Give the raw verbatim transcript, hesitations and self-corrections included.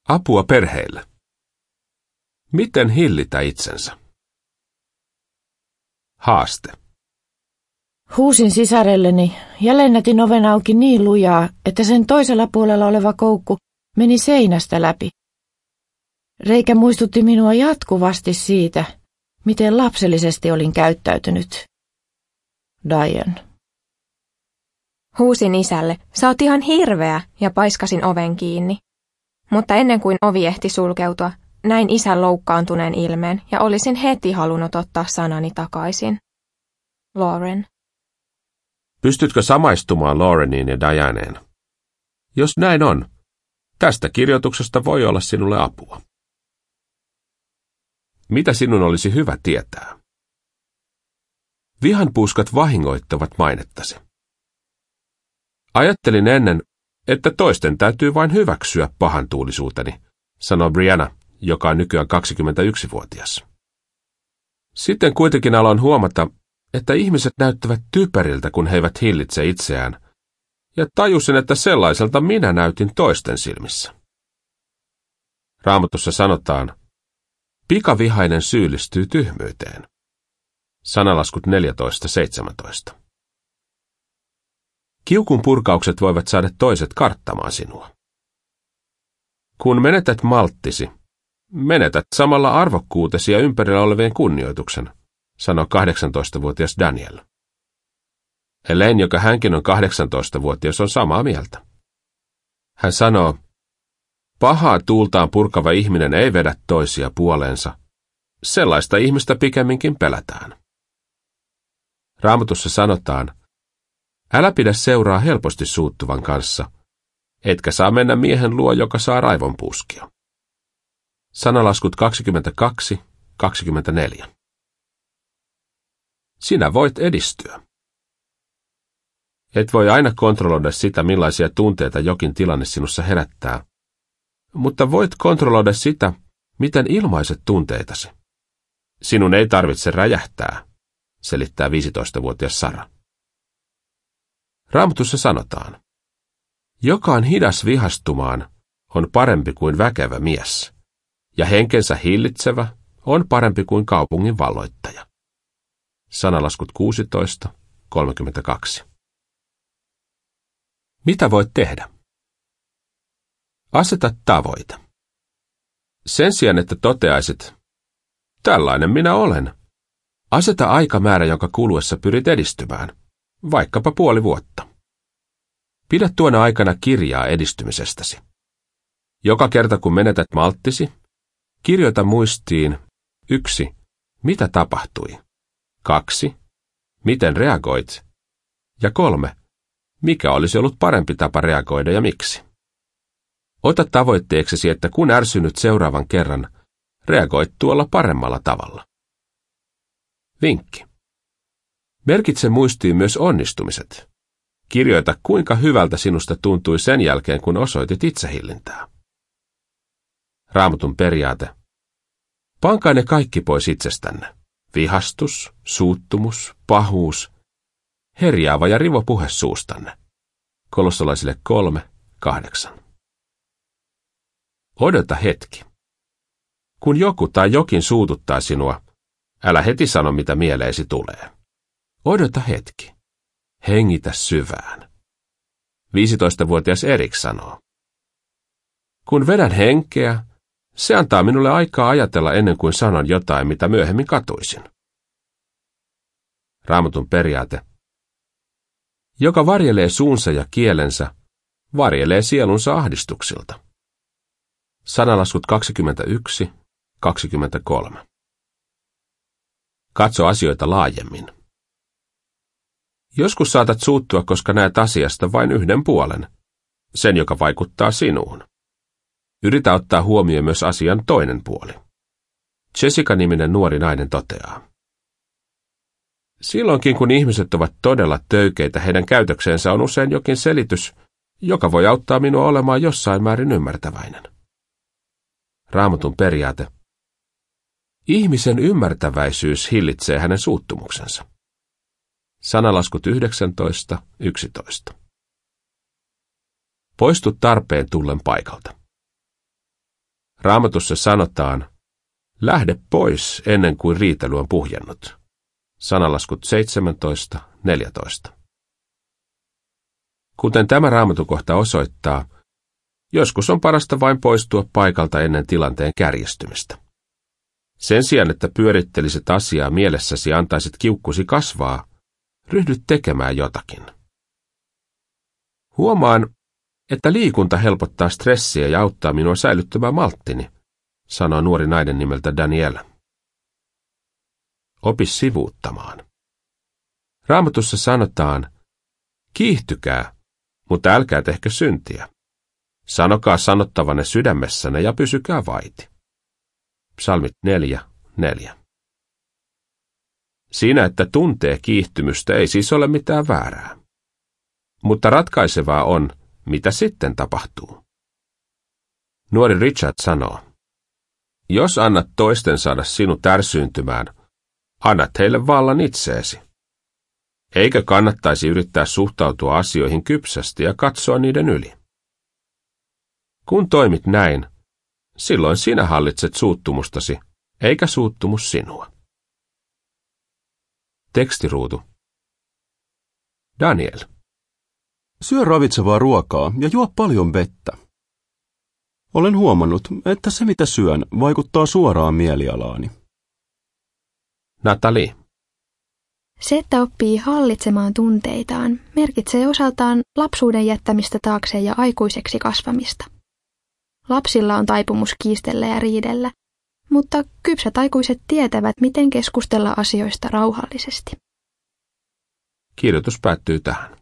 Apua perheille. Miten hillitä itsensä? Haaste. Huusin sisarelleni ja lennätin oven auki niin lujaa, että sen toisella puolella oleva koukku meni seinästä läpi. Reikä muistutti minua jatkuvasti siitä, miten lapsellisesti olin käyttäytynyt. Diane. Huusin isälle, sä oot ihan hirveä, ja paiskasin oven kiinni. Mutta ennen kuin ovi ehti sulkeutua, näin isän loukkaantuneen ilmeen ja olisin heti halunnut ottaa sanani takaisin. Lauren. Pystytkö samaistumaan Laureniin ja Dianeen? Jos näin on, tästä kirjoituksesta voi olla sinulle apua. Mitä sinun olisi hyvä tietää? Vihanpuuskat vahingoittavat mainettasi. Ajattelin ennen, että toisten täytyy vain hyväksyä pahantuulisuuteni, sanoi Brianna, joka on nykyään kaksikymmentäyksivuotias. Sitten kuitenkin aloin huomata, että ihmiset näyttävät typeriltä, kun he eivät hillitse itseään, ja tajusin, että sellaiselta minä näytin toisten silmissä. Raamatussa sanotaan, pikavihainen syyllistyy tyhmyyteen. Sanalaskut neljätoista seitsemäntoista. Kiukun purkaukset voivat saada toiset karttamaan sinua. Kun menetät malttisi, menetät samalla arvokkuutesi ja ympärillä olevien kunnioituksen, sanoi kahdeksantoistavuotias Daniel. Helen, joka hänkin on kahdeksantoistavuotias, on samaa mieltä. Hän sanoo, pahaa tuultaan purkava ihminen ei vedä toisia puoleensa. Sellaista ihmistä pikemminkin pelätään. Raamatussa sanotaan, älä pidä seuraa helposti suuttuvan kanssa, etkä saa mennä miehen luo, joka saa raivonpuuskia. Sanalaskut kaksikymmentäkaksi kaksikymmentäneljä. Sinä voit edistyä. Et voi aina kontrolloida sitä, millaisia tunteita jokin tilanne sinussa herättää, mutta voit kontrolloida sitä, miten ilmaiset tunteitasi. Sinun ei tarvitse räjähtää, selittää viisitoistavuotias Sara. Raamatussa sanotaan, joka on hidas vihastumaan, on parempi kuin väkevä mies, ja henkensä hillitsevä on parempi kuin kaupungin valloittaja. Sanalaskut kuusitoista kolmekymmentäkaksi. Mitä voit tehdä? Aseta tavoite. Sen sijaan, että toteaisit, tällainen minä olen. Aseta aikamäärä, jonka kuluessa pyrit edistymään, vaikkapa puoli vuotta. Pidä tuona aikana kirjaa edistymisestäsi. Joka kerta kun menetät malttisi, kirjoita muistiin yksi. Mitä tapahtui? Kaksi. Miten reagoit? Ja kolme. Mikä olisi ollut parempi tapa reagoida ja miksi? Ota tavoitteeksesi, että kun ärsynyt seuraavan kerran, reagoit tuolla paremmalla tavalla. Vinkki. Merkitse muistiin myös onnistumiset. Kirjoita, kuinka hyvältä sinusta tuntui sen jälkeen, kun osoitit itsehillintää. Raamatun periaate. Pankaa ne kaikki pois itsestänne. Vihastus, suuttumus, pahuus, herjaava ja rivo puhe suustanne. Kolossalaisille kolme, kahdeksan. Odota hetki. Kun joku tai jokin suututtaa sinua, älä heti sano, mitä mieleesi tulee. Odota hetki. Hengitä syvään. viisitoistavuotias Erik sanoo. Kun vedän henkeä, se antaa minulle aikaa ajatella ennen kuin sanon jotain, mitä myöhemmin katuisin. Raamatun periaate. Joka varjelee suunsa ja kielensä, varjelee sielunsa ahdistuksilta. Sanalaskut kaksikymmentäyksi kaksikymmentäkolme. Katso asioita laajemmin. Joskus saatat suuttua, koska näet asiasta vain yhden puolen, sen joka vaikuttaa sinuun. Yritä ottaa huomioon myös asian toinen puoli. Jessica-niminen nuori nainen toteaa. Silloinkin kun ihmiset ovat todella töykeitä, heidän käytökseensä on usein jokin selitys, joka voi auttaa minua olemaan jossain määrin ymmärtäväinen. Raamatun periaate. Ihmisen ymmärtäväisyys hillitsee hänen suuttumuksensa. Sanalaskut yhdeksäntoista yksitoista. Poistu tarpeen tullen paikalta. Raamatussa sanotaan, lähde pois ennen kuin riitely on puhjennut. Sananlaskut seitsemäntoista neljätoista. Kuten tämä raamatukohta osoittaa, joskus on parasta vain poistua paikalta ennen tilanteen kärjistymistä. Sen sijaan, että pyörittelisit asiaa mielessäsi ja antaisit kiukkusi kasvaa, ryhdyt tekemään jotakin. Huomaan, että liikunta helpottaa stressiä ja auttaa minua säilyttämään malttini, sanoo nuori nainen nimeltä Daniela. Opi sivuuttamaan. Raamatussa sanotaan, kiihtykää, mutta älkää tehkö syntiä. Sanokaa sanottavanne sydämessänne ja pysykää vaiti. Psalmit neljä neljä. Siinä, että tuntee kiihtymystä, ei siis ole mitään väärää. Mutta ratkaisevaa on, mitä sitten tapahtuu. Nuori Richard sanoo, jos annat toisten saada sinut ärsyyntymään, annat heille vallan itseesi. Eikö kannattaisi yrittää suhtautua asioihin kypsästi ja katsoa niiden yli? Kun toimit näin, silloin sinä hallitset suuttumustasi, eikä suuttumus sinua. Tekstiruutu. Daniel. Syö ravitsevaa ruokaa ja juo paljon vettä. Olen huomannut, että se mitä syön vaikuttaa suoraan mielialaani. Natalie. Se, että oppii hallitsemaan tunteitaan, merkitsee osaltaan lapsuuden jättämistä taakse ja aikuiseksi kasvamista. Lapsilla on taipumus kiistellä ja riidellä, mutta kypsät aikuiset tietävät, miten keskustella asioista rauhallisesti. Kirjoitus päättyy tähän.